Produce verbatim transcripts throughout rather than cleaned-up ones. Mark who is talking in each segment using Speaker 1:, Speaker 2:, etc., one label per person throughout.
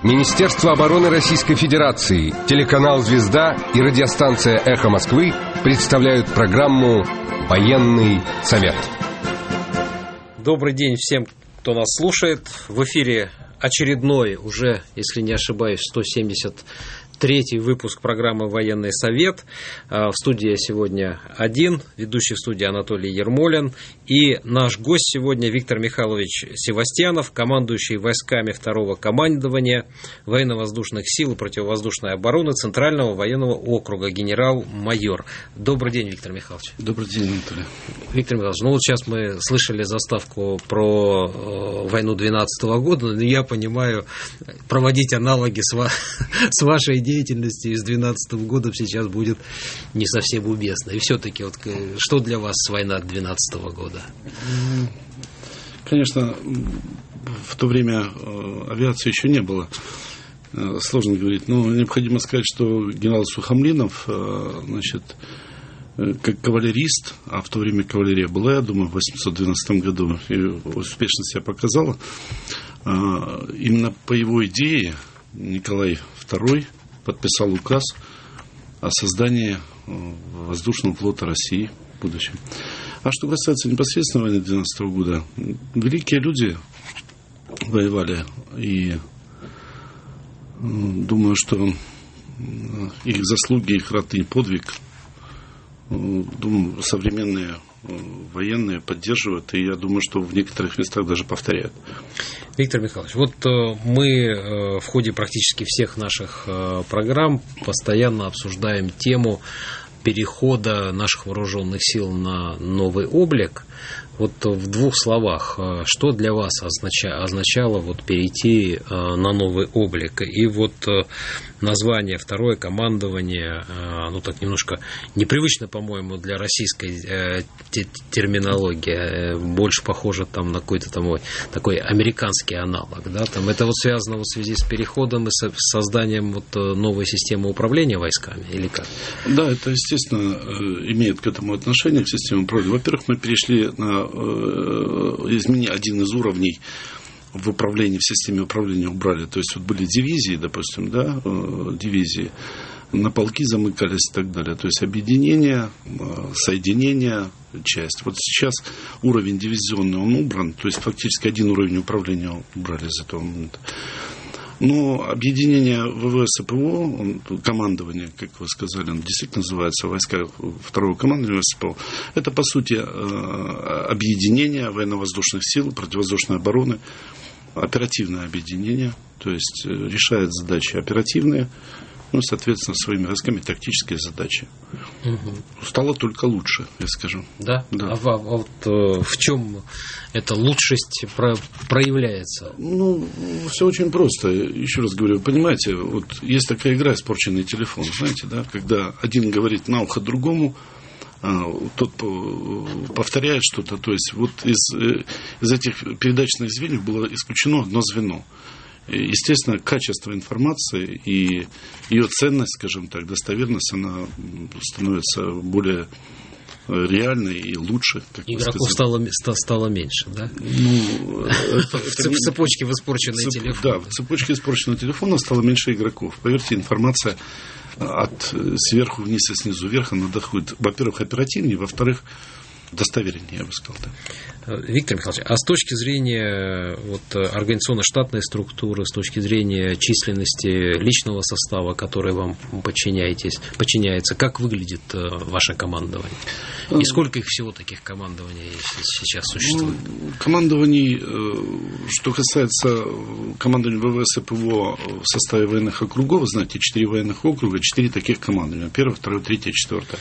Speaker 1: Министерство обороны Российской Федерации, телеканал «Звезда» и радиостанция «Эхо Москвы» представляют программу «Военный совет».
Speaker 2: Добрый день всем, кто нас слушает. В эфире очередной, уже, если не ошибаюсь, сто семьдесят третий выпуск программы «Военный совет». В студии я сегодня один, ведущий в студии Анатолий Ермолин. И наш гость сегодня Виктор Михайлович Севастьянов, командующий войсками второго командования военно-воздушных сил и противовоздушной обороны Центрального военного округа, генерал-майор. Добрый день, Виктор Михайлович.
Speaker 3: Добрый день, Анатолий.
Speaker 2: Виктор Михайлович, ну вот сейчас мы слышали заставку про э, войну двенадцатого года, но я понимаю, проводить аналоги с, ва- с вашей деятельностью из двенадцатого года сейчас будет не совсем уместно. И все-таки, вот, что для вас война двенадцатого года?
Speaker 3: Конечно, в то время авиации еще не было. Сложно говорить, но необходимо сказать, что генерал Сухомлинов, значит, как кавалерист, а в то время кавалерия была, я думаю, в восемьсот двенадцатом году, и успешно себя показала, именно по его идее Николай второй подписал указ о создании воздушного флота России в будущем. А что касается непосредственно войны двенадцатого года, великие люди воевали, и думаю, что их заслуги, их ратный подвиг, думаю, современные военные поддерживают, и я думаю, что в некоторых местах даже повторяют.
Speaker 2: Виктор Михайлович, вот мы в ходе практически всех наших программ постоянно обсуждаем тему перехода наших вооруженных сил на новый облик. Вот в двух словах, что для вас означало, означало вот перейти на новый облик? И вот название «Второе командование», ну так немножко непривычно, по-моему, для российской терминологии, больше похоже там на какой-то там такой американский аналог, да? Там это вот связано вот в связи с переходом и с созданием вот новой системы управления войсками, или как?
Speaker 3: Да, это, естественно, имеет к этому отношение, к системе управления. Во-первых, мы перешли на изменить один из уровней в управлении, в системе управления убрали. То есть вот были дивизии, допустим, да, дивизии, на полки замыкались и так далее. То есть объединение, соединение, часть. Вот сейчас уровень дивизионный, он убран, то есть фактически один уровень управления убрали из этого момента. Но объединение ВВС и ПВО, командование, как вы сказали, оно действительно называется войска второго командования ВВС и ПВО, это, по сути, объединение военно-воздушных сил, противовоздушной обороны, оперативное объединение, то есть решает задачи оперативные, ну, соответственно, своими войсками тактические задачи. Угу. Стало только лучше, я скажу.
Speaker 2: Да?
Speaker 3: Да.
Speaker 2: А, а вот э, в чем эта лучшесть про, проявляется?
Speaker 3: Ну, все очень просто. Еще раз говорю, понимаете, вот есть такая игра «Испорченный телефон», знаете, да, когда один говорит на ухо другому, а, тот повторяет что-то. То есть вот из, из этих передачных звеньев было исключено одно звено. Естественно, качество информации и ее ценность, скажем так, достоверность, она становится более реальной и лучше. Как
Speaker 2: игроков стало, стало меньше, да?
Speaker 3: Ну, это,
Speaker 2: в это, цепочке в испорченный
Speaker 3: цеп,
Speaker 2: телефон.
Speaker 3: Да, в цепочке испорченного телефона стало меньше игроков. Поверьте, информация от сверху вниз и снизу вверх, она доходит, во-первых, оперативнее, во-вторых, достовернее, я бы сказал, да.
Speaker 2: Виктор Михайлович, а с точки зрения вот, организационно-штатной структуры, с точки зрения численности личного состава, который вам подчиняетесь, подчиняется, как выглядит ваше командование? И сколько их всего таких командований сейчас существует?
Speaker 3: Ну, командований, что касается командования ВВС и ПВО в составе военных округов, знаете, четыре военных округа, четыре таких командования. Первое, второе, третье, четвертое.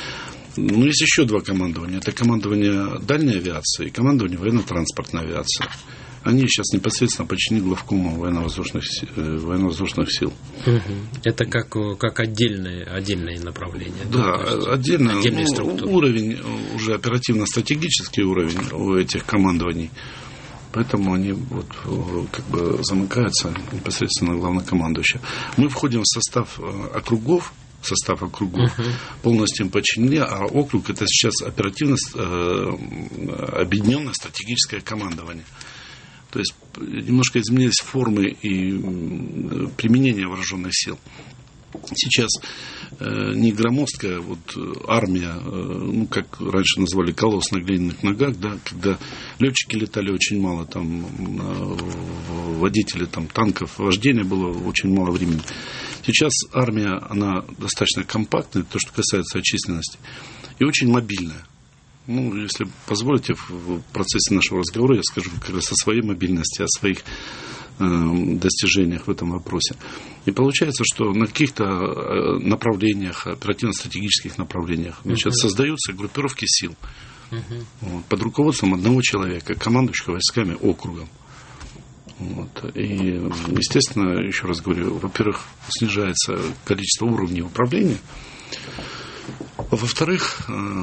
Speaker 3: Ну, есть еще два командования. Это командование дальней авиации и командование военно-транспортной авиации. Они сейчас непосредственно подчинены главкому военно-воздушных, военно-воздушных сил.
Speaker 2: Угу. Это как, как отдельные, отдельные направления?
Speaker 3: Да, да отдельно.
Speaker 2: Отдельные
Speaker 3: ну,
Speaker 2: структуры.
Speaker 3: Уровень, уже оперативно-стратегический уровень у этих командований. Поэтому они вот, как бы замыкаются непосредственно главнокомандующим. Мы входим в состав округов, состав округов, uh-huh. полностью им подчинены, а округ это сейчас оперативно э, объединенное стратегическое командование. То есть немножко изменились формы и применения вооруженных сил. Сейчас э, не громоздкая вот, армия, э, ну, как раньше называли, колосс на глиняных ногах, да, когда летчики летали очень мало, там, э, водители там, танков, вождения было очень мало времени. Сейчас армия, она достаточно компактная, то, что касается численности, и очень мобильная. Ну, если позволите, в процессе нашего разговора я скажу как раз о своей мобильности, о своих э, достижениях в этом вопросе. И получается, что на каких-то направлениях, оперативно-стратегических направлениях, значит, uh-huh. создаются группировки сил uh-huh. вот, под руководством одного человека, командующего войсками округом. Вот. И, естественно, еще раз говорю, во-первых, снижается количество уровней управления. Во-вторых,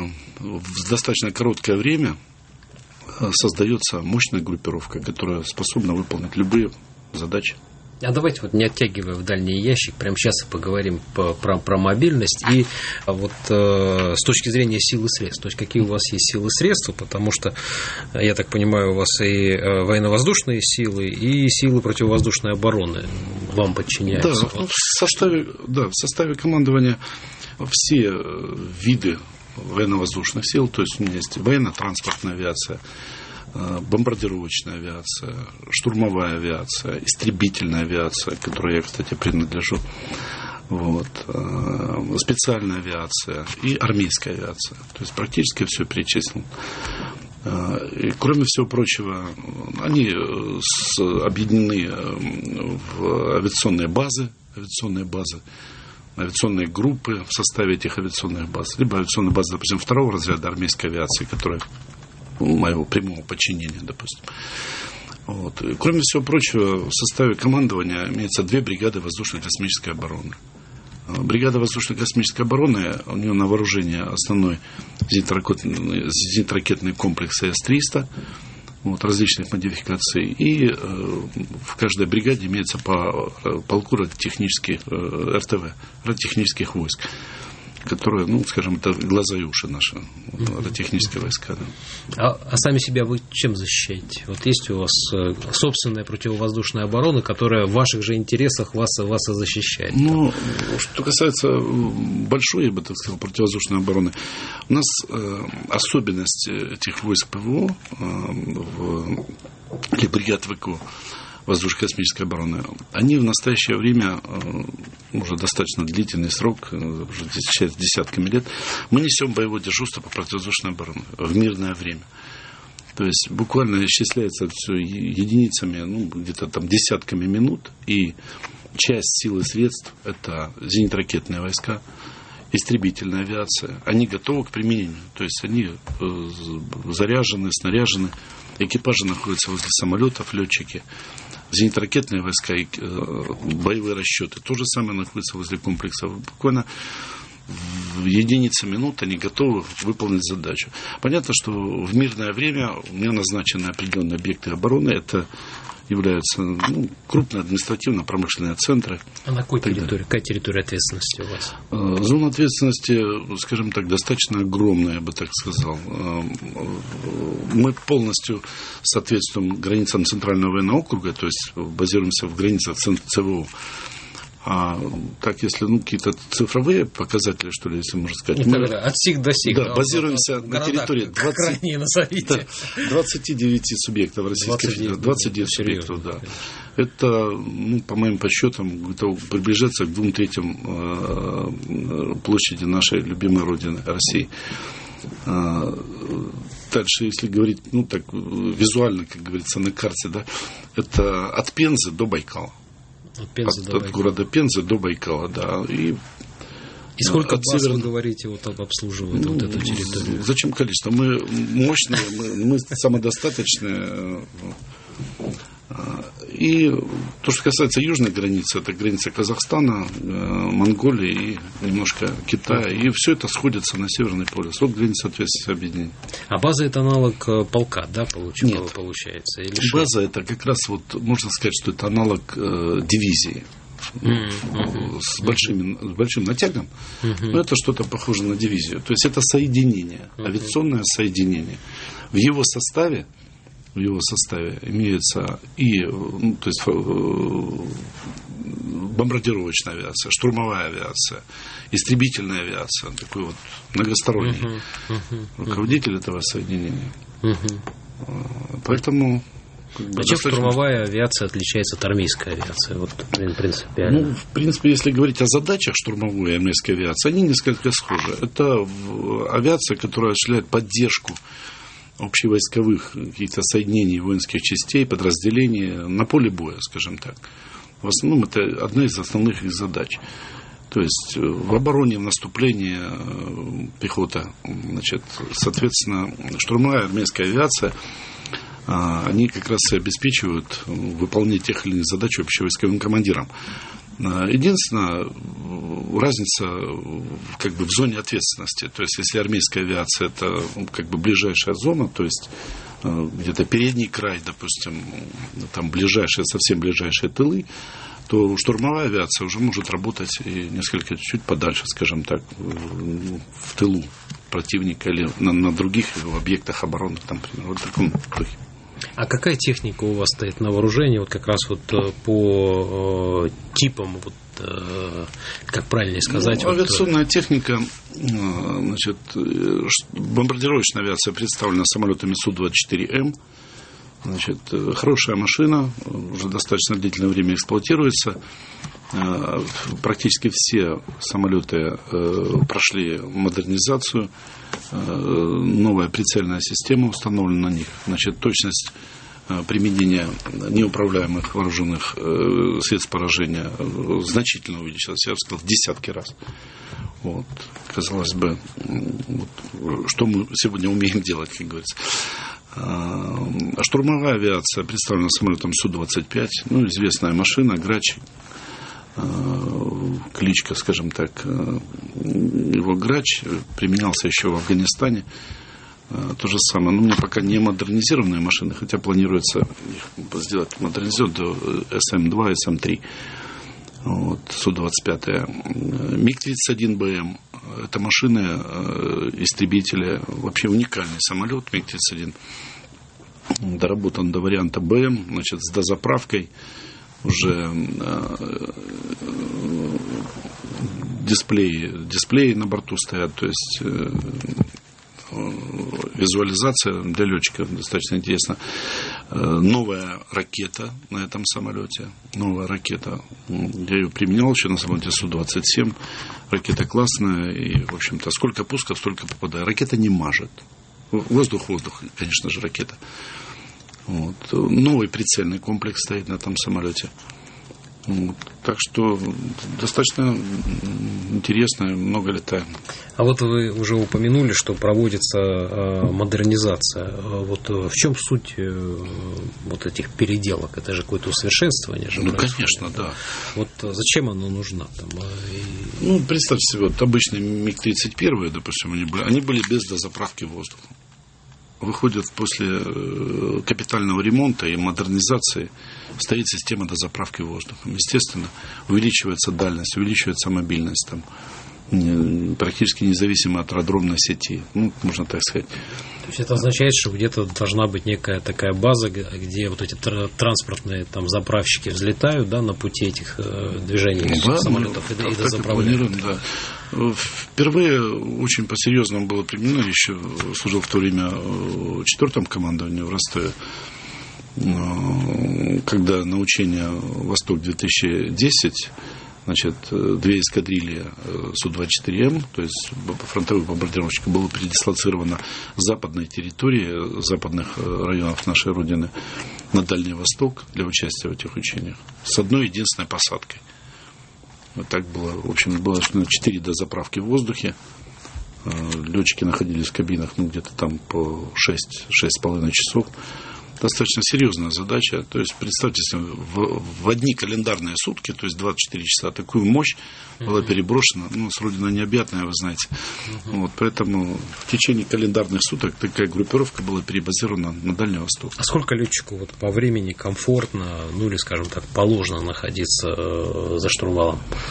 Speaker 3: в достаточно короткое время создается мощная группировка, которая способна выполнить любые задачи.
Speaker 2: А давайте вот не оттягивая в дальний ящик, прямо сейчас и поговорим по, про, про мобильность и вот э, с точки зрения сил и средств. То есть какие у вас есть силы и средства, потому что, я так понимаю, у вас и военно-воздушные силы, и силы противовоздушной обороны вам подчиняются.
Speaker 3: Да, вот. в, составе, да, в составе командования все виды военно-воздушных сил, то есть у меня есть военно-транспортная авиация, бомбардировочная авиация, штурмовая авиация, истребительная авиация, к которой я, кстати, принадлежу, вот, специальная авиация и армейская авиация. То есть практически все перечислено. И, кроме всего прочего, они с, объединены в авиационные базы, авиационные базы, авиационные группы в составе этих авиационных баз, либо авиационные базы, допустим, второго разряда армейской авиации, которая моего прямого подчинения, допустим. Вот. Кроме всего прочего, в составе командования имеется две бригады воздушно-космической обороны. Бригада воздушно-космической обороны, у нее на вооружении основной зенитно-ракетный, зенитно-ракетный комплекс эс триста, вот, различных модификаций. И э, в каждой бригаде имеется по полку радиотехнических э, эр тэ вэ, радиотехнических войск, которые, ну, скажем, это глаза и уши наши, mm-hmm. радиотехнические войска. Да.
Speaker 2: А, а сами себя вы чем защищаете? Вот есть у вас собственная противовоздушная оборона, которая в ваших же интересах вас, вас и защищает?
Speaker 3: Ну, что касается большой, я бы так сказал, противовоздушной обороны, у нас э, особенность этих войск ПВО э, в, или бригад ВКО, воздушно-космической обороны, они в настоящее время, уже достаточно длительный срок, уже десятками лет, мы несем боевое дежурство по противовоздушной обороне в мирное время. То есть буквально исчисляется все единицами, ну, где-то там десятками минут, и часть сил и средств — это зенитно-ракетные войска, истребительная авиация. Они готовы к применению. То есть они заряжены, снаряжены, экипажи находятся возле самолетов, летчики. Зенитно-ракетные войска и боевые расчеты то же самое находятся возле комплекса. Буквально в единицы минут они готовы выполнить задачу. Понятно, что в мирное время у меня назначены определенные объекты обороны. Это являются, ну, крупные административно-промышленные центры.
Speaker 2: А на какой территории? Какая территория ответственности у вас?
Speaker 3: Зона ответственности, скажем так, достаточно огромная, я бы так сказал. Мы полностью соответствуем границам Центрального военного округа, то есть базируемся в границах ЦВО. А так, если, ну, какие-то цифровые показатели, что ли, если можно сказать.
Speaker 2: Мы, от сих до сих.
Speaker 3: Да, да, базируемся на территории двадцати, двадцати девяти субъектов Российской Федерации. двадцать девять субъектов, да. Это, ну, по моим подсчетам, приближается к двум третьим площади нашей любимой родины, России. Дальше, если говорить, ну, так, визуально, как говорится, на карте, да, это от Пензы до Байкала.
Speaker 2: От, Пензы
Speaker 3: от,
Speaker 2: до
Speaker 3: от города Пензы до Байкала, да. И,
Speaker 2: и сколько
Speaker 3: от
Speaker 2: баз,
Speaker 3: север...
Speaker 2: вы говорите, вот обслуживает ну, вот эту территорию?
Speaker 3: Зачем количество? Мы мощные, мы, мы самодостаточные. И то, что касается южной границы, это граница Казахстана, Монголии и немножко Китая. И все это сходится на Северный полюс. Вот граница ответственности объединения.
Speaker 2: А база — это аналог полка, да, получается?
Speaker 3: Нет.
Speaker 2: получается? Или
Speaker 3: база — это как раз, вот, можно сказать, что это аналог э, дивизии. Mm-hmm. С, большими, с большим натягом. Mm-hmm. Но это что-то похоже на дивизию. То есть это соединение, mm-hmm. авиационное соединение. В его составе в его составе имеется и, ну, то есть, бомбардировочная авиация, штурмовая авиация, истребительная авиация, такой вот многосторонний uh-huh, uh-huh, руководитель uh-huh. этого соединения. Uh-huh. Поэтому... Как бы,
Speaker 2: а чем достаточно... штурмовая авиация отличается от армейской авиации? Вот, принципиально.
Speaker 3: Ну, в принципе, если говорить о задачах штурмовой и армейской авиации, они несколько схожи. Это авиация, которая осуществляет поддержку общевойсковых каких-то соединений воинских частей, подразделений на поле боя, скажем так. В основном это одна из основных их задач. То есть в обороне, в наступлении пехота, значит, соответственно, штурмовая армейская авиация, они как раз и обеспечивают выполнение тех или иных задач общевойсковым командирам. Единственное, разница как бы в зоне ответственности. То есть, если армейская авиация – это как бы ближайшая зона, то есть где-то передний край, допустим, там ближайшие, совсем ближайшие тылы, то штурмовая авиация уже может работать и несколько чуть подальше, скажем так, в тылу противника или на, на других объектах обороны, там, например, вот в таком духе.
Speaker 2: А какая техника у вас стоит на вооружении, вот как раз вот по э, типам, вот, э, как правильно сказать?
Speaker 3: Ну, авиационная
Speaker 2: вот,
Speaker 3: техника, значит, бомбардировочная авиация представлена самолетами Су двадцать четыре М. Значит, хорошая машина, уже достаточно длительное время эксплуатируется. Практически все самолеты прошли модернизацию. Новая прицельная система установлена на них. Значит, точность применения неуправляемых вооруженных средств поражения значительно увеличилась, я бы сказал, в десятки раз. Вот. Казалось бы, вот, что мы сегодня умеем делать, как говорится. А штурмовая авиация представлена самолетом Су двадцать пять, ну, известная машина, Грач, кличка, скажем так, его Грач, применялся еще в Афганистане. То же самое, но у меня пока не модернизированные машины, хотя планируется их сделать модернизировать до Эс Эм два, Эс Эм три. Вот, Су двадцать пять. Миг тридцать один Бэ Эм. Это машины, истребители, вообще уникальный самолет Миг тридцать один. Доработан до варианта Бэ Эм, значит, с дозаправкой. Уже дисплеи, дисплеи на борту стоят, то есть визуализация для летчиков достаточно интересна. Новая ракета на этом самолете. Новая ракета. Я ее применял еще на самолете Су двадцать семь. Ракета классная. И, в общем-то, сколько пусков, столько попадает. Ракета не мажет. Воздух-воздух, конечно же, ракета. Вот. Новый прицельный комплекс стоит на этом самолете. Вот. Так что достаточно интересно, много летаем.
Speaker 2: А вот вы уже упомянули, что проводится э, модернизация. Вот в чем суть э, вот этих переделок? Это же какое-то усовершенствование же.
Speaker 3: Ну,
Speaker 2: происходит.
Speaker 3: Конечно, да.
Speaker 2: Вот зачем оно нужно? Там, и...
Speaker 3: Ну, представьте себе, вот обычные Миг тридцать один, допустим, они были, они были без дозаправки воздуха. Выходят после капитального ремонта и модернизации, стоит система дозаправки воздухом. Естественно, увеличивается дальность, увеличивается мобильность, там, практически независимо от аэродромной сети, ну, можно так сказать.
Speaker 2: То есть это означает, что где-то должна быть некая такая база, где вот эти транспортные там заправщики взлетают, да, на пути этих движений
Speaker 3: да,
Speaker 2: самолетов
Speaker 3: ну,
Speaker 2: и, и дозаправляют.
Speaker 3: Да. Впервые очень по-серьезному было применено, еще служил в то время в четвертом командовании в Ростове, когда на учения «Восток-две тысячи десять», значит, две эскадрильи Су двадцать четыре М, то есть фронтовых бомбардировщиков, было передислоцировано с западной территории, западных районов нашей Родины на Дальний Восток для участия в этих учениях с одной единственной посадкой. Вот так было. В общем, было четыре дозаправки в воздухе. Летчики находились в кабинах, ну, где-то там по шесть-шесть с половиной часов. Достаточно серьезная задача. То есть, представьте себе, в, в одни календарные сутки, то есть двадцать четыре часа, такую мощь uh-huh. была переброшена. Ну, с Родина необъятная, вы знаете. Uh-huh. Вот, поэтому в течение календарных суток такая группировка была перебазирована на Дальний Восток.
Speaker 2: А сколько летчику вот по времени комфортно, ну или, скажем так, положено находиться э, за штурвалом?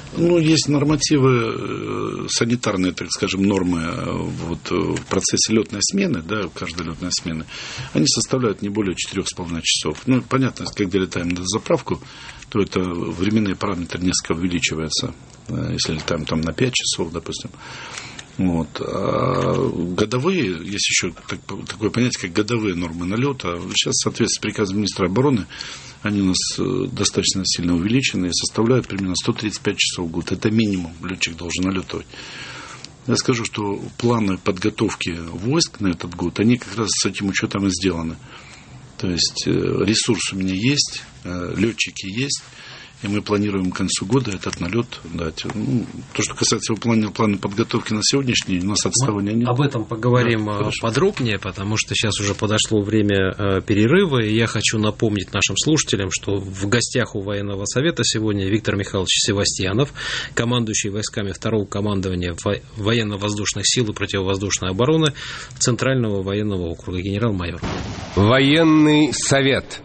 Speaker 3: Ну, есть нормативы, санитарные, так скажем, нормы вот, в процессе летной смены, да, каждой летной смены, они составляют не более четырех с половиной часов. Ну, понятно, когда летаем на заправку, то это временные параметры несколько увеличиваются, если летаем там на пять часов, допустим. Вот. А годовые, есть еще так, такое понятие, как годовые нормы налета. Сейчас, в соответствии с приказом министра обороны, они у нас достаточно сильно увеличены и составляют примерно сто тридцать пять часов в год. Это минимум летчик должен налетывать. Я скажу, что планы подготовки войск на этот год, они как раз с этим учетом и сделаны. То есть ресурс у меня есть, летчики есть. И мы планируем к концу года этот налет дать. Ну, то, что касается выполнения плана подготовки на сегодняшний день, у нас отставания нет.
Speaker 2: Об этом поговорим да, подробнее, потому что сейчас уже подошло время перерыва. И я хочу напомнить нашим слушателям, что в гостях у Военного совета сегодня Виктор Михайлович Севастьянов, командующий войсками второго командования военно-воздушных сил и противовоздушной обороны Центрального военного округа, генерал-майор.
Speaker 1: Военный совет.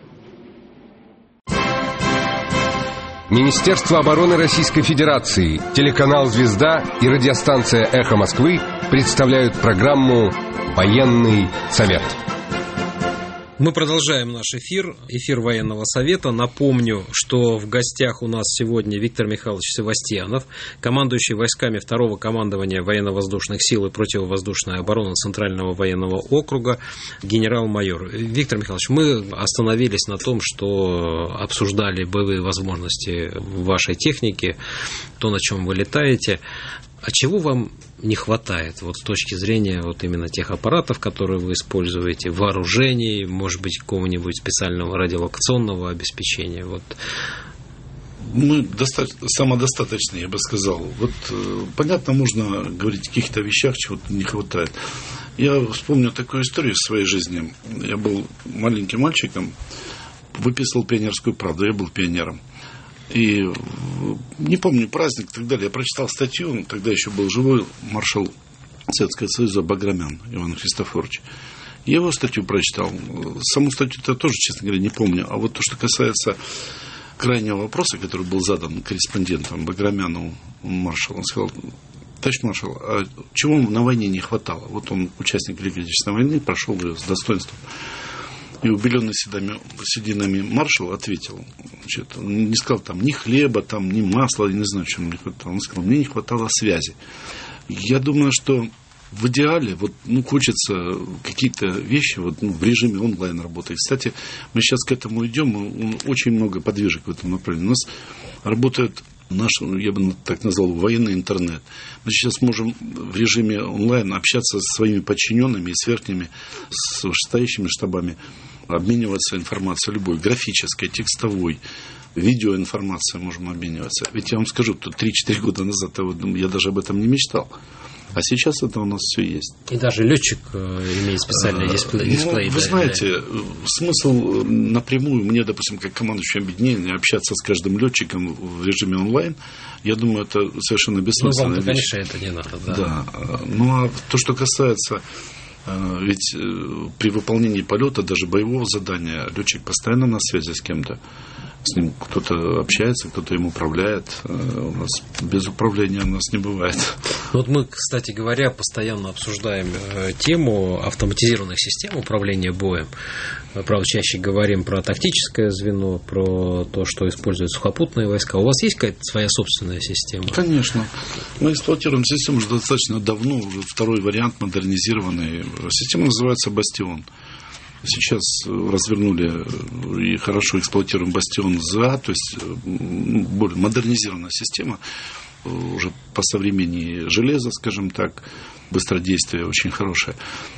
Speaker 1: Министерство обороны Российской Федерации, телеканал «Звезда» и радиостанция «Эхо Москвы» представляют программу «Военный совет».
Speaker 2: Мы продолжаем наш эфир, эфир Военного совета. Напомню, что в гостях у нас сегодня Виктор Михайлович Севастьянов, командующий войсками второго командования военно-воздушных сил и противовоздушной обороны Центрального военного округа, генерал-майор. Виктор Михайлович, мы остановились на том, что обсуждали боевые возможности вашей техники, то, на чем вы летаете. А чего вам не хватает вот, с точки зрения вот именно тех аппаратов, которые вы используете, вооружений, может быть, какого-нибудь специального радиолокационного обеспечения? Вот.
Speaker 3: Мы достаточно, самодостаточны, я бы сказал. Вот, понятно, можно говорить о каких-то вещах, чего-то не хватает. Я вспомню такую историю в своей жизни. Я был маленьким мальчиком, выписывал пионерскую правду, я был пионером. И не помню праздник и так далее. Я прочитал статью, тогда еще был живой маршал Советского Союза Баграмян Иван Христофорович. Я его статью прочитал. Саму статью-то тоже, честно говоря, не помню. А вот то, что касается крайнего вопроса, который был задан корреспондентом Баграмяну маршалу, он сказал: товарищ маршал, а чего на войне не хватало? Вот он участник Великой Отечественной войны, прошел ее с достоинством. И убеленный сединами, сединами маршал ответил, значит, он не сказал там ни хлеба, там, ни масла, я не знаю, чем мне хватало. Он сказал: мне не хватало связи. Я думаю, что в идеале вот, ну, хочется какие-то вещи вот, ну, в режиме онлайн работать. Кстати, мы сейчас к этому идем, мы, очень много подвижек в этом направлении. У нас работает наш, я бы так назвал, военный интернет. Мы сейчас можем в режиме онлайн общаться со своими подчиненными и сверхними, с вышестоящими штабами, обмениваться информацией любой, графической, текстовой, видеоинформацией можем обмениваться. Ведь я вам скажу, что три-четыре года назад я даже об этом не мечтал. А сейчас это у нас все есть.
Speaker 2: И даже летчик имеет специальный дисплей. дисплей
Speaker 3: ну, вы
Speaker 2: да,
Speaker 3: знаете, да. Смысл напрямую мне, допустим, как командующему объединения, общаться с каждым летчиком в режиме онлайн, я думаю, это совершенно бессмысленно.
Speaker 2: Ну, вам, конечно, это не надо. Да.
Speaker 3: да. Ну, а то, что касается... Ведь при выполнении полета, даже боевого задания, летчик постоянно на связи с кем-то. С ним кто-то общается, кто-то им управляет. У нас без управления у нас не бывает.
Speaker 2: Вот мы, кстати говоря, постоянно обсуждаем тему автоматизированных систем управления боем. Правда, чаще говорим про тактическое звено, про то, что используют сухопутные войска. У вас есть какая-то своя собственная система?
Speaker 3: Конечно. Мы эксплуатируем систему уже достаточно давно, уже второй вариант модернизированный. Система называется «Бастион». Сейчас развернули и хорошо эксплуатируем «Бастион ЗА», то есть более модернизированная система, уже по современнее железа, скажем так, быстродействие очень хорошее.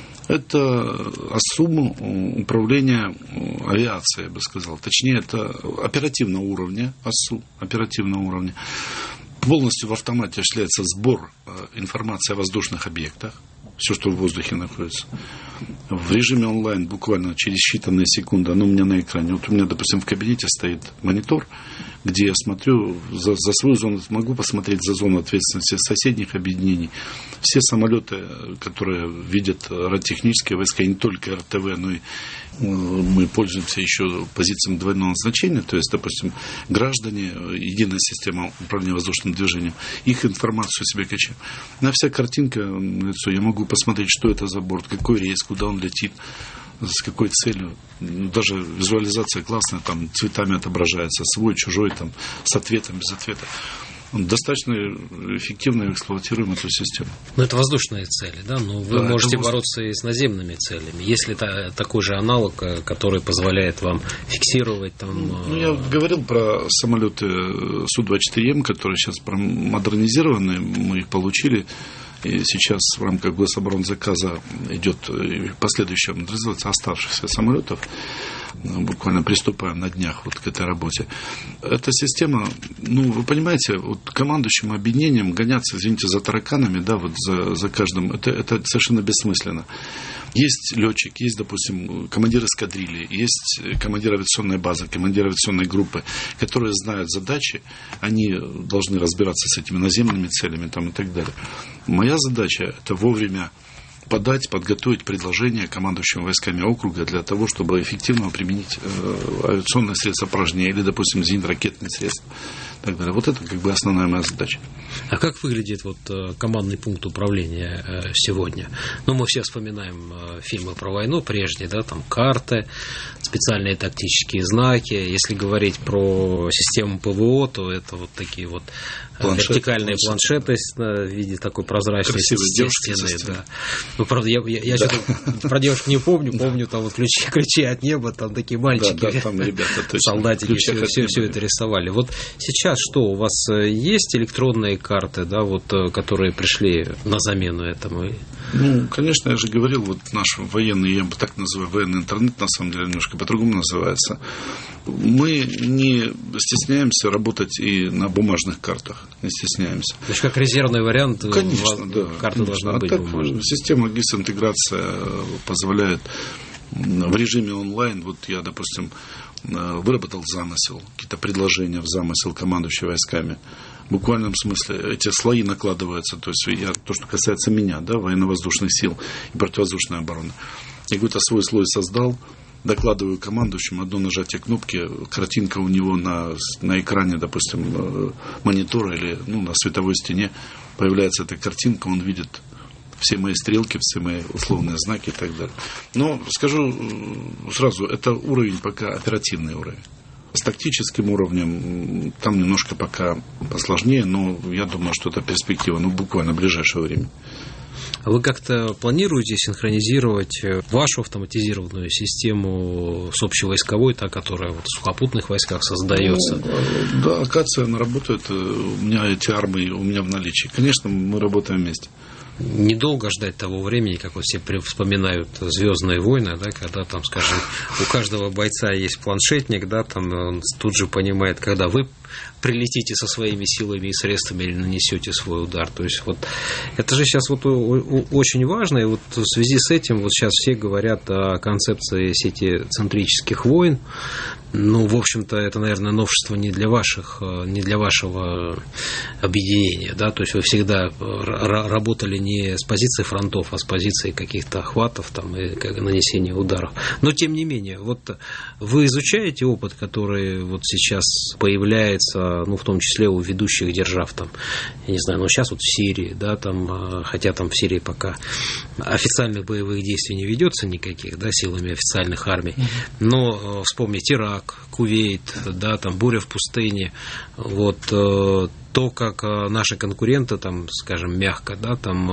Speaker 3: Это АСУ, управление авиацией, я бы сказал. Точнее, это оперативного уровня, АСУ, оперативного уровня. Полностью в автомате осуществляется сбор информации о воздушных объектах. все, что в воздухе находится. В режиме онлайн буквально через считанные секунды оно у меня на экране. Вот у меня, допустим, в кабинете стоит монитор, где я смотрю за, за свою зону, могу посмотреть за зону ответственности соседних объединений. Все самолеты, которые видят радиотехнические войска, и не только эр тэ вэ, но и мы пользуемся еще позициями двойного назначения, то есть, допустим, граждане, единая система управления воздушным движением, их информацию себе качаем. На вся картинка на лицо, я могу посмотреть, что это за борт, какой рейс, куда он летит, с какой целью. Даже визуализация классная, там цветами отображается, свой, чужой, там, с ответом, без ответа. Достаточно эффективно эксплуатируем эту систему.
Speaker 2: Но это воздушные цели, да? Но вы да, можете бороться и с наземными целями. Есть ли та, такой же аналог, который позволяет вам фиксировать там...
Speaker 3: Ну, я говорил про самолеты Су двадцать четыре эм, которые сейчас модернизированы, мы их получили. И сейчас в рамках гособоронзаказа идет последующая модернизация оставшихся самолетов. Буквально приступаем на днях вот к этой работе. Эта система, ну, вы понимаете, вот командующим объединением гоняться, извините, за тараканами, да, вот за, за каждым, это, это совершенно бессмысленно. Есть летчик, есть, допустим, командир эскадрильи, есть командир авиационной базы, командир авиационной группы, которые знают задачи, они должны разбираться с этими наземными целями там, и так далее. Моя задача – это вовремя подать, подготовить предложение командующим войсками округа для того, чтобы эффективно применить э, авиационные средства поражения или, допустим, зенитно-ракетные средства и так далее. Вот это как бы основная моя задача.
Speaker 2: А как выглядит вот командный пункт управления сегодня? Ну, мы все вспоминаем фильмы про войну прежде, да, там карты, специальные тактические знаки. Если говорить про систему ПВО, то это вот такие вот планшет, вертикальные планшеты, планшеты в виде такой прозрачной стены. Да. Ну, правда, я, я, я да. что-то про девушек не помню, помню там вот ключи, ключи от неба, там такие мальчики,
Speaker 3: да, да, там ребята, точно,
Speaker 2: солдатики, все, все, все это рисовали. Вот сейчас что, у вас есть электронные карты, да, вот, которые пришли на замену этому?
Speaker 3: Ну, конечно, я же говорил, вот наш военный, я бы так называю, военный интернет, на самом деле, немножко по-другому называется. Мы не стесняемся работать и на бумажных картах, не стесняемся.
Speaker 2: То есть, как резервный вариант,
Speaker 3: конечно, да,
Speaker 2: карта
Speaker 3: конечно.
Speaker 2: должна
Speaker 3: а
Speaker 2: быть
Speaker 3: так,
Speaker 2: бумажной.
Speaker 3: Система гис-интеграция позволяет в режиме онлайн, вот я, допустим, выработал замысел, какие-то предложения в замысел командующего войсками. В буквальном смысле эти слои накладываются, то есть я, то, что касается меня, да, военно-воздушных сил и противовоздушной обороны. Я какой-то свой слой создал, докладываю командующему, одно нажатие кнопки, картинка у него на, на экране, допустим, монитора или ну, на световой стене появляется эта картинка, он видит все мои стрелки, все мои условные знаки и так далее. Но скажу сразу, это уровень пока оперативный уровень. С тактическим уровнем там немножко пока посложнее, но я думаю, что это перспектива, ну, буквально в ближайшее время.
Speaker 2: А вы как-то планируете синхронизировать вашу автоматизированную систему с общевойсковой, та, которая вот в сухопутных войсках создается?
Speaker 3: Ну, да, акация, она работает. У меня эти армы у меня в наличии. Конечно, мы работаем вместе.
Speaker 2: Недолго ждать того времени, как вот все вспоминают «Звездные войны», да, когда там, скажем, у каждого бойца есть планшетник, да, там он тут же понимает, когда вы прилетите со своими силами и средствами или нанесете свой удар. То есть вот это же сейчас вот очень важно, и вот в связи с этим вот сейчас все говорят о концепции сети центрических войн. Ну, в общем-то, это, наверное, новшество не для ваших, не для вашего объединения, да, то есть вы всегда работали не с позиции фронтов, а с позиции каких-то охватов там и нанесения ударов. Но тем не менее, вот вы изучаете опыт, который вот сейчас появляется, ну, в том числе у ведущих держав там, я не знаю, ну, сейчас вот в Сирии, да, там, хотя там в Сирии пока официальных боевых действий не ведется никаких, да, силами официальных армий, но вспомнить Ирак, Кувейт, да, там буря в пустыне, вот то, как наши конкуренты, там, скажем, мягко, да, там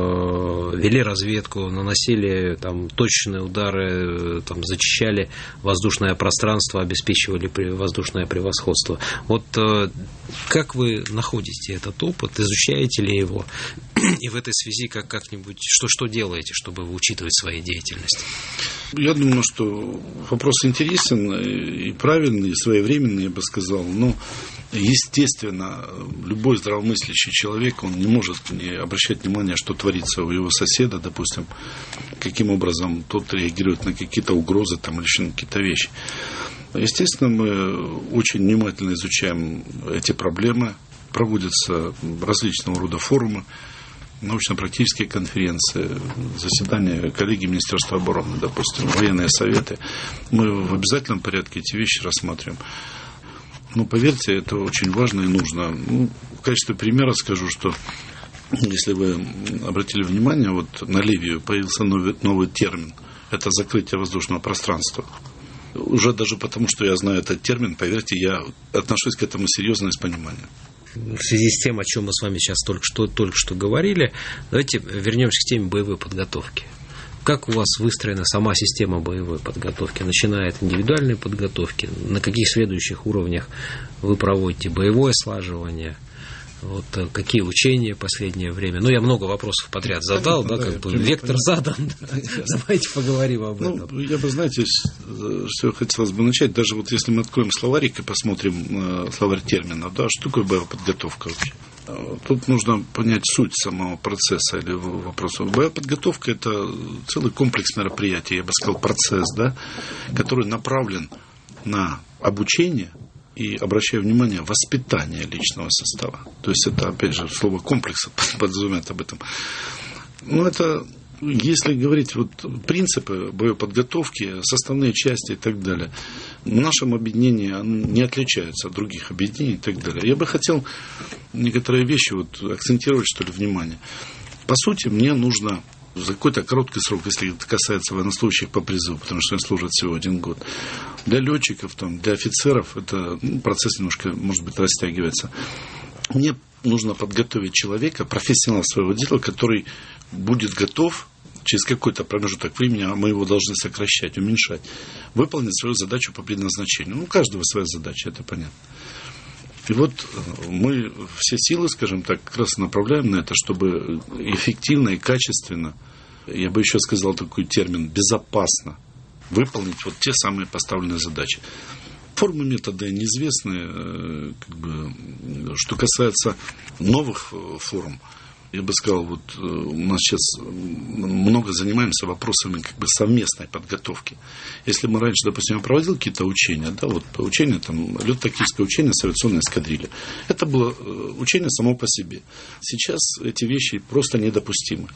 Speaker 2: вели разведку, наносили там точные удары, там зачищали воздушное пространство, обеспечивали воздушное превосходство. Вот Как вы находите этот опыт, изучаете ли его, и в этой связи как, как-нибудь, что, что делаете, чтобы учитывать свои деятельности?
Speaker 3: Я думаю, что вопрос интересен и правильный, и своевременный, я бы сказал, но, естественно, любой здравомыслящий человек, он не может не обращать внимания, что творится у его соседа, допустим, каким образом тот реагирует на какие-то угрозы там, или еще на какие-то вещи. Естественно, мы очень внимательно изучаем эти проблемы, проводятся различного рода форумы, научно-практические конференции, заседания коллегии Министерства обороны, допустим, военные советы. Мы в обязательном порядке эти вещи рассматриваем. Но поверьте, это очень важно и нужно. Ну, в качестве примера скажу, что если вы обратили внимание, вот на Ливию появился новый, новый термин. Это закрытие воздушного пространства. Уже даже потому, что я знаю этот термин, поверьте, я отношусь к этому серьезно и с пониманием.
Speaker 2: В связи с тем, о чем мы с вами сейчас только что, только что говорили, давайте вернемся к теме боевой подготовки. Как у вас выстроена сама система боевой подготовки? Начиная от индивидуальной подготовки, на каких следующих уровнях вы проводите боевое слаживание? Вот, какие учения в последнее время? Ну, я много вопросов подряд задал, да, да, как бы вектор задан. Давайте поговорим об этом.
Speaker 3: Ну, я бы, знаете, что хотелось бы начать, даже вот если мы откроем словарик и посмотрим словарь терминов, да, что такое боевая подготовка вообще? Тут нужно понять суть самого процесса или вопроса. Боевая подготовка – это целый комплекс мероприятий, я бы сказал, процесс, да, который направлен на обучение и, обращаю внимание, воспитание личного состава. То есть это, опять же, слово комплекс подразумевает об этом. Ну, это, если говорить вот принципы боевой подготовки, составные части и так далее, в нашем объединении не отличаются от других объединений и так далее. Я бы хотел некоторые вещи вот акцентировать, что ли, внимание. По сути, мне нужно за какой-то короткий срок, если это касается военнослужащих по призыву, потому что они служат всего один год. Для летчиков, там, для офицеров это ну, процесс немножко, может быть, растягивается. Мне нужно подготовить человека, профессионала своего дела, который будет готов через какой-то промежуток времени, а мы его должны сокращать, уменьшать, выполнить свою задачу по предназначению. Ну, у каждого своя задача, это понятно. И вот мы все силы, скажем так, как раз направляем на это, чтобы эффективно и качественно, я бы еще сказал такой термин, безопасно выполнить вот те самые поставленные задачи. Формы метода неизвестны. Как бы, что касается новых форм, я бы сказал, вот у нас сейчас много занимаемся вопросами как бы совместной подготовки. Если мы раньше, допустим, я проводил какие-то учения, да, вот учения, там, лётно-тактическое учение с авиационной эскадрильей, это было учение само по себе. Сейчас эти вещи просто недопустимы.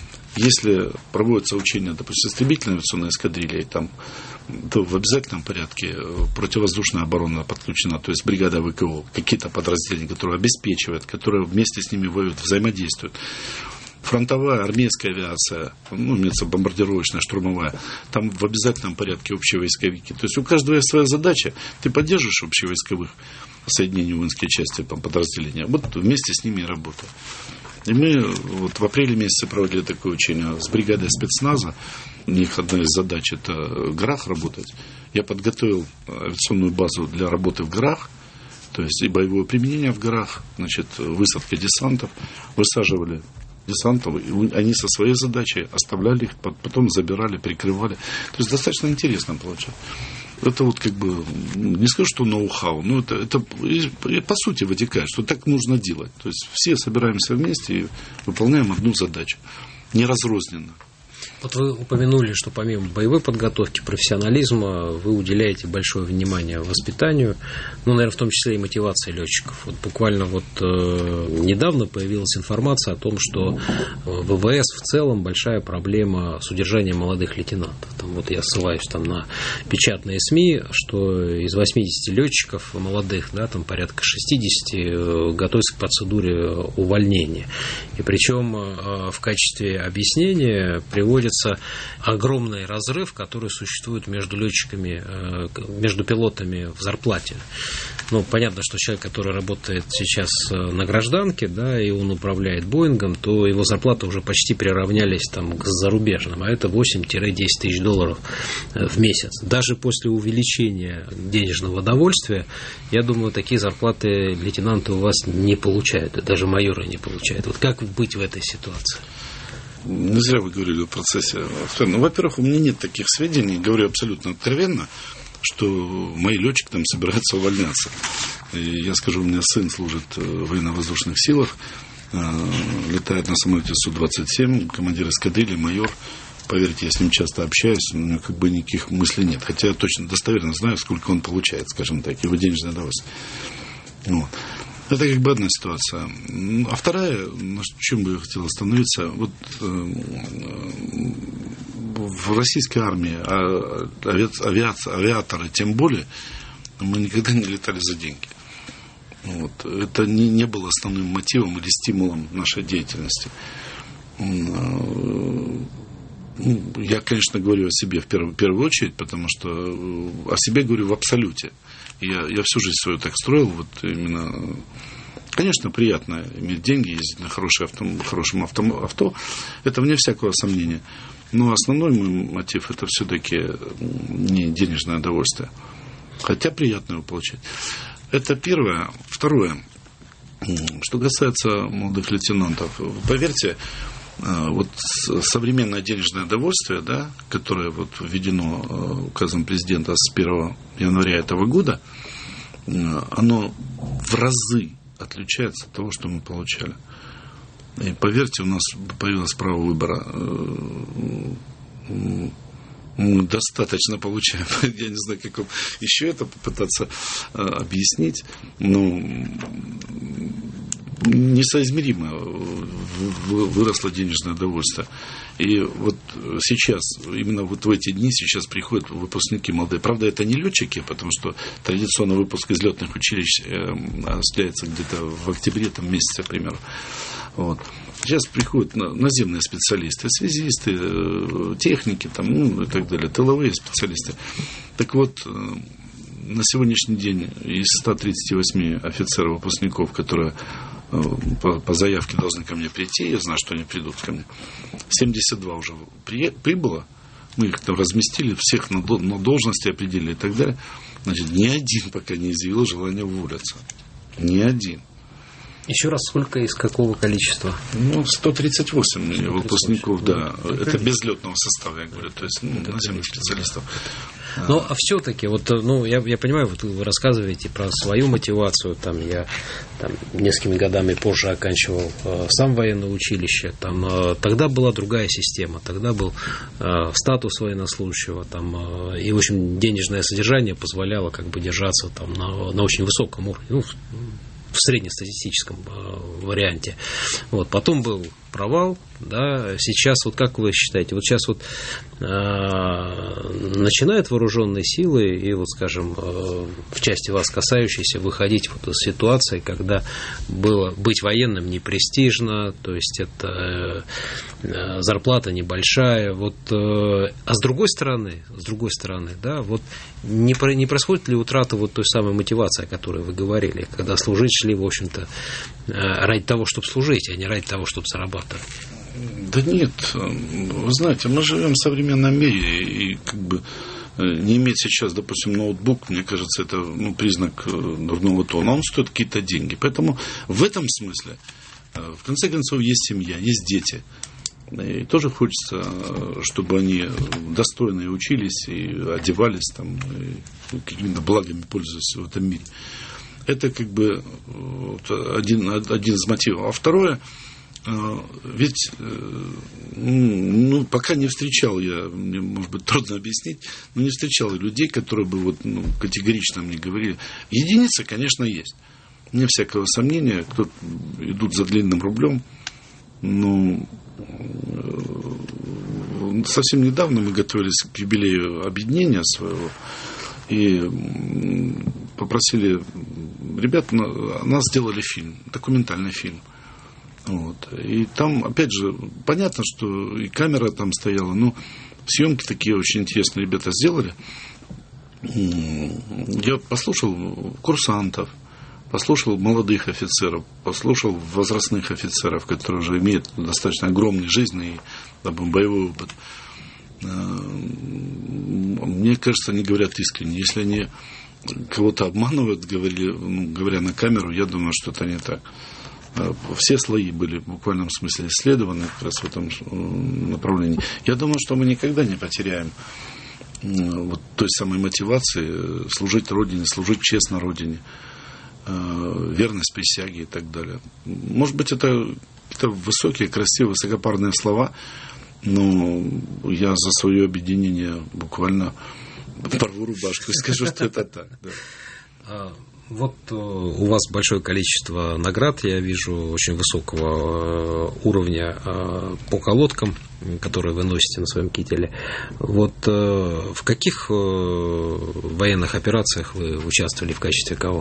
Speaker 3: Если проводятся учения, допустим, с истребительной авиационной эскадрильей, там, то в обязательном порядке противовоздушная оборона подключена, то есть бригада ВКО, какие-то подразделения, которые обеспечивают, которые вместе с ними воюют, взаимодействуют. Фронтовая, армейская авиация, ну, имеется бомбардировочная, штурмовая, там в обязательном порядке общевойсковики. То есть у каждого есть своя задача, ты поддерживаешь общевойсковых соединений, воинские части, там, подразделения, вот вместе с ними и работаешь. И мы вот в апреле месяце проводили такое учение с бригадой спецназа. У них одна из задач – это в горах работать. Я подготовил авиационную базу для работы в горах, то есть и боевое применение в горах, значит, высадка десантов, высаживали десантов, и они со своей задачей оставляли их, потом забирали, прикрывали. То есть достаточно интересно получалось. Это вот как бы, не скажу, что ноу-хау, но это, это по сути вытекает, что так нужно делать. То есть все собираемся вместе и выполняем одну задачу, не разрозненно.
Speaker 2: Вот вы упомянули, что помимо боевой подготовки, профессионализма, вы уделяете большое внимание воспитанию, ну, наверное, в том числе и мотивации летчиков. Вот буквально вот э, недавно появилась информация о том, что в ВВС в целом большая проблема с удержанием молодых лейтенантов. Там, вот я ссылаюсь там на печатные СМИ, что из восьмидесяти летчиков молодых, да, там порядка шестидесяти готовятся к процедуре увольнения. И причем э, в качестве объяснения приводят видится огромный разрыв, который существует между летчиками, между пилотами в зарплате. Ну, понятно, что человек, который работает сейчас на гражданке, да, и он управляет Боингом, то его зарплаты уже почти приравнялись там к зарубежным, а это восемь-десять тысяч долларов в месяц. Даже после увеличения денежного довольствия, я думаю, такие зарплаты лейтенанты у вас не получают, и даже майоры не получают. Вот как быть в этой ситуации?
Speaker 3: Не зря вы говорили о процессе. Ну, во-первых, у меня нет таких сведений, говорю абсолютно откровенно, что мои летчики там собираются увольняться. И я скажу, у меня сын служит в военно-воздушных силах, летает на самолете Су двадцать семь, командир эскадрильи, майор. Поверьте, я с ним часто общаюсь, у меня как бы никаких мыслей нет. Хотя я точно достоверно знаю, сколько он получает, скажем так, его денежное удовольствие. Вот. Это как бы одна ситуация. А вторая, на чем бы я хотел остановиться, вот в российской армии авиация, авиаторы, тем более, мы никогда не летали за деньги. Вот. Это не, не было основным мотивом или стимулом нашей деятельности. Я, конечно, говорю о себе в первую, в первую очередь, потому что о себе говорю в абсолюте. Я, я всю жизнь свою так строил, вот именно... Конечно, приятно иметь деньги, ездить на хорошее авто, хорошем авто, авто. Это вне всякого сомнения. Но основной мой мотив – это все-таки не денежное удовольствие. Хотя приятно его получать. Это первое. Второе. Что касается молодых лейтенантов. Поверьте, вот современное денежное удовольствие, да, которое вот введено указом президента с первого января этого года, оно в разы отличается от того, что мы получали. И поверьте, у нас появилось право выбора. Мы достаточно получаем. Я не знаю, как вам еще это попытаться объяснить, но несоизмеримо выросло денежное удовольствие. И вот сейчас, именно вот в эти дни сейчас приходят выпускники молодые. Правда, это не летчики, потому что традиционно выпуск из летных училищ осуществляется где-то в октябре там, месяце, к примеру. Вот. Сейчас приходят наземные специалисты, связисты, техники там, ну, и так далее, тыловые специалисты. Так вот, на сегодняшний день из ста тридцати восьми офицеров-выпускников, которые по, по заявке должны ко мне прийти, я знаю, что они придут ко мне, семьдесят два уже при, прибыло, мы их там разместили, всех на, на должности определили и так далее. Значит, ни один пока не изъявил желания уволиться. Ни один.
Speaker 2: Еще раз, сколько из какого количества?
Speaker 3: Ну, сто тридцать восемь выпускников, да. Это, это без летного состава, я говорю, то есть ну, наземных специалистов.
Speaker 2: Ну, а все-таки, вот, ну, я, я понимаю, вот вы рассказываете про свою мотивацию, там, я там, несколькими годами позже оканчивал э, сам военное училище, там, э, тогда была другая система, тогда был э, статус военнослужащего, там, э, и, в общем, денежное содержание позволяло, как бы, держаться, там, на, на очень высоком уровне, ну, в среднестатистическом э, варианте. Вот. Потом был провал, да, сейчас вот как вы считаете, вот сейчас вот э, начинают вооруженные силы и вот, скажем, э, в части вас касающейся выходить вот из ситуации, когда было быть военным не престижно, то есть это э, зарплата небольшая, вот, э, а с другой стороны, с другой стороны, да, вот не, про, не происходит ли утрата вот той самой мотивации, о которой вы говорили, когда служить шли, в общем-то, э, ради того, чтобы служить, а не ради того, чтобы зарабатывать?
Speaker 3: Да нет, вы знаете, мы живем в современном мире, и как бы не иметь сейчас, допустим, ноутбук, мне кажется, это ну, признак дурного тона, он стоит какие-то деньги. Поэтому в этом смысле, в конце концов, есть семья, есть дети. И тоже хочется, чтобы они достойно учились и одевались, там, и какими-то благами пользовались в этом мире. Это как бы вот, один, один из мотивов. А второе, ведь ну, пока не встречал я, мне, может быть, трудно объяснить, но не встречал людей, которые бы вот, ну, категорично мне говорили. Единицы, конечно, есть. Вне всякого сомнения, кто идут за длинным рублем. Но совсем недавно мы готовились к юбилею объединения своего и попросили ребят, нас сделали фильм, документальный фильм Вот. И там, опять же, понятно, что и камера там стояла, но съемки такие очень интересные ребята сделали. Я послушал курсантов, послушал молодых офицеров, послушал возрастных офицеров, которые уже имеют достаточно огромный жизненный и боевой опыт. Мне кажется, они говорят искренне. Если они кого-то обманывают, говорили, ну, говоря на камеру, я думаю, что это не так. Все слои были в буквальном смысле исследованы как раз в этом направлении. Я думаю, что мы никогда не потеряем вот той самой мотивации служить Родине, служить честно Родине, верность присяге и так далее. Может быть, это, это высокие, красивые, высокопарные слова, но я за свое объединение буквально порву рубашку и скажу, что это так. Да.
Speaker 2: Вот у вас большое количество наград, я вижу, очень высокого уровня по колодкам, которые вы носите на своем кителе. Вот в каких военных операциях вы участвовали, в качестве кого?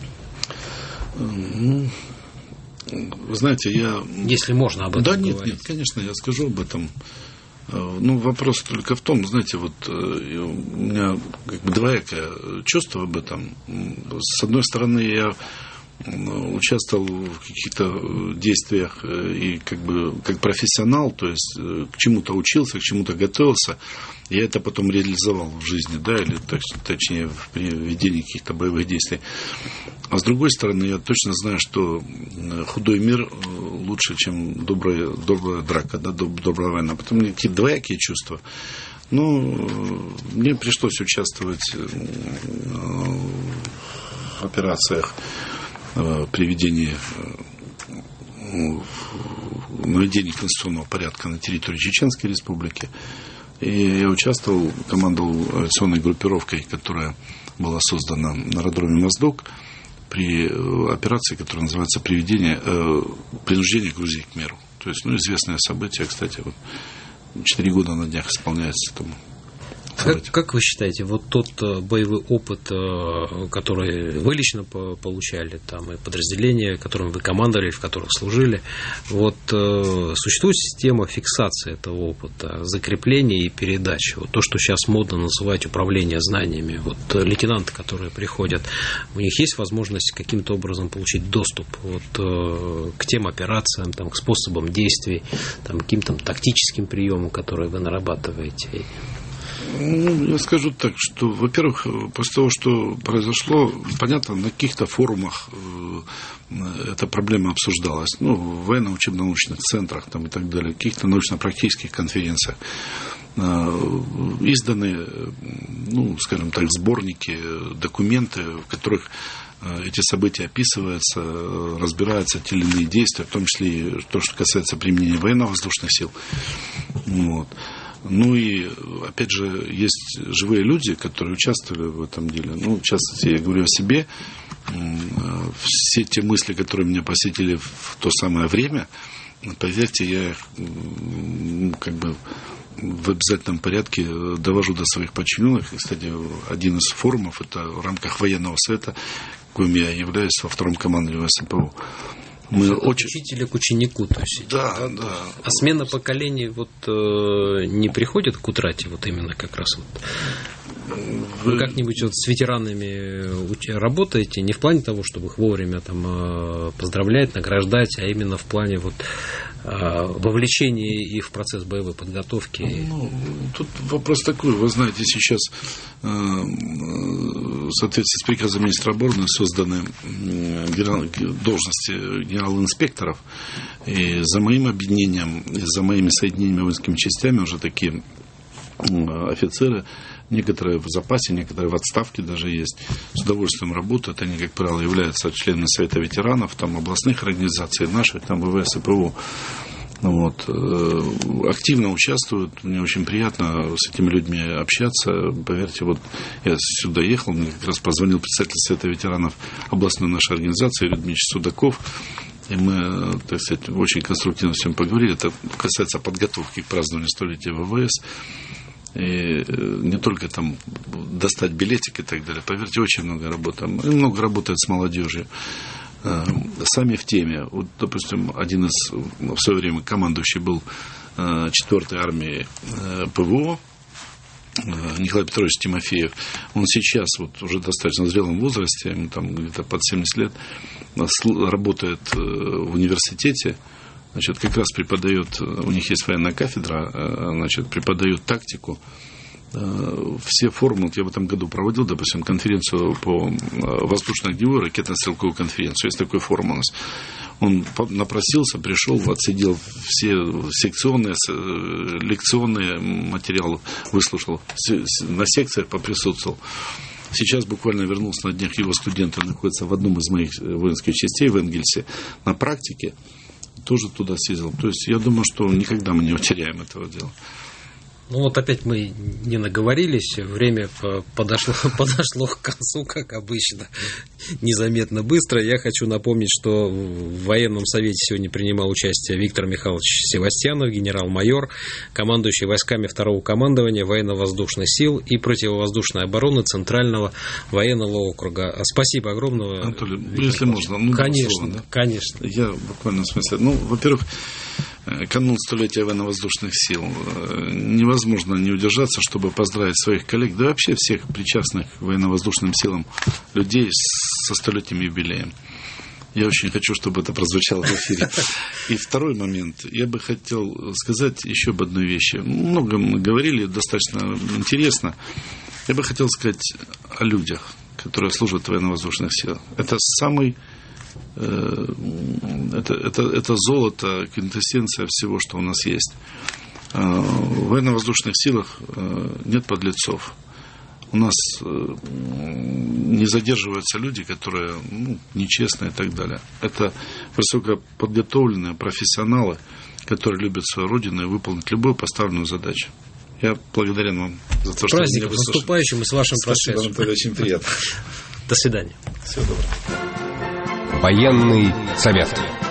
Speaker 3: Ну, вы знаете, я...
Speaker 2: Если можно об этом
Speaker 3: да, нет,
Speaker 2: говорить.
Speaker 3: нет, конечно, я скажу об этом. Ну, вопрос только в том, знаете, вот у меня как бы двоякое чувство об этом. С одной стороны, я участвовал в каких-то действиях и как бы как профессионал, то есть к чему-то учился, к чему-то готовился, я это потом реализовал в жизни, да, или так, точнее при ведении каких-то боевых действий. А с другой стороны, я точно знаю, что худой мир лучше, чем добрая, добрая драка, да, добрая война. Потом какие-то двоякие чувства. Ну, мне пришлось участвовать в операциях приведения наведения конституционного порядка на территории Чеченской Республики. И я участвовал, командовал авиационной группировкой, которая была создана на аэродроме Моздок при операции, которая называется приведение, э, принуждение грузить к миру. То есть, ну, известное событие, кстати, вот четыре года на днях исполняется этому.
Speaker 2: Как, как вы считаете, вот тот боевой опыт, который вы лично получали, там, и подразделения, которым вы командовали, в которых служили, вот существует система фиксации этого опыта, закрепления и передачи? Вот то, что сейчас модно называть управление знаниями. Вот лейтенанты, которые приходят, у них есть возможность каким-то образом получить доступ вот, к тем операциям, там, к способам действий, там, к каким-то тактическим приемам, которые вы нарабатываете?
Speaker 3: Ну, я скажу так, что, во-первых, после того, что произошло, понятно, на каких-то форумах эта проблема обсуждалась, ну, в военно-учебно-научных центрах там, и так далее, каких-то научно-практических конференциях изданы, ну, скажем так, сборники, документы, в которых эти события описываются, разбираются те или иные действия, в том числе и то, что касается применения военно-воздушных сил. Вот. Ну и, опять же, есть живые люди, которые участвовали в этом деле. Ну, в частности, я говорю о себе. Все те мысли, которые меня посетили в то самое время, поверьте, я их как бы в обязательном порядке довожу до своих подчиненных. И, кстати, один из форумов, это в рамках военного совета, коим я являюсь во втором командовании ВСПО.
Speaker 2: Мы от очень... учителя к ученику, то есть.
Speaker 3: Да, да.
Speaker 2: А смена поколений вот э, не приходит к утрате, вот именно как раз вот. Вы, Вы как-нибудь вот с ветеранами работаете, не в плане того, чтобы их вовремя там поздравлять, награждать, а именно в плане вот вовлечения их в процесс боевой подготовки?
Speaker 3: Ну, тут вопрос такой, вы знаете, сейчас в соответствии с приказом министра обороны созданы должности генерал-инспекторов, и за моим объединением, и за моими соединениями воинскими частями уже такие офицеры, некоторые в запасе, некоторые в отставке даже есть, с удовольствием работают. Они, как правило, являются членами Совета ветеранов, там, областных организаций, наших, там, ВВС-ПВО. Вот. Активно участвуют. Мне очень приятно с этими людьми общаться. Поверьте, вот я сюда ехал, мне как раз позвонил представитель Совета ветеранов областной нашей организации Юрий Дмитриевич Судаков. И мы, так сказать, очень конструктивно с ним поговорили. Это касается подготовки к празднованию столетия ВВС. И не только там достать билетик и так далее. Поверьте, очень много работы. И много работает с молодежью. сами в теме. Вот, допустим, один из в свое время командующий был четвертой армией ПВО, Николай Петрович Тимофеев. Он сейчас вот уже достаточно в зрелом возрасте, ему там где-то под семьдесят лет, работает в университете. Значит, как раз преподает, у них есть военная кафедра, значит, преподает тактику. Все форумы, вот я в этом году проводил, допустим, конференцию по воздушной огневой ракетно-стрелковой конференции. Есть такой форум у нас. Он напросился, пришел, отсидел все секционные, лекционные материалы, выслушал, на секциях поприсутствовал. Сейчас буквально вернулся на днях, его студенты находятся в одном из моих воинских частей в Энгельсе на практике, тоже туда съездил. То есть я думаю, что никогда мы не утеряем этого дела.
Speaker 2: Ну вот опять мы не наговорились, время подошло, подошло к концу, как обычно, незаметно быстро. Я хочу напомнить, что в военном совете сегодня принимал участие Виктор Михайлович Севастьянов, генерал-майор, командующий войсками второго командования военно-воздушных сил и противовоздушной обороны Центрального военного округа. Спасибо огромное.
Speaker 3: Анатолий, если можно, ну,
Speaker 2: конечно,
Speaker 3: слово, да?
Speaker 2: Конечно.
Speaker 3: Я буквально в смысле, ну, во-первых, канун столетия военно-воздушных сил. Невозможно не удержаться, чтобы поздравить своих коллег, да и вообще всех причастных к военно-воздушным силам людей со столетним юбилеем. Я очень хочу, чтобы это прозвучало в эфире. И второй момент. Я бы хотел сказать еще об одной вещи. Много мы говорили, достаточно интересно. Я бы хотел сказать о людях, которые служат в военно-воздушных силах. Это самый Это, это, это золото, квинтэссенция всего, что у нас есть. В военно-воздушных силах нет подлецов. У нас не задерживаются люди, которые ну, нечестные и так далее. Это высокоподготовленные профессионалы, которые любят свою родину и выполнить любую поставленную задачу. Я благодарен вам за то, что вы меня выслушали. С наступающим
Speaker 2: и с вашим прошедшим.
Speaker 3: Спасибо, Анатолий, очень приятно.
Speaker 2: До свидания.
Speaker 3: Всего доброго.
Speaker 1: Военный совет.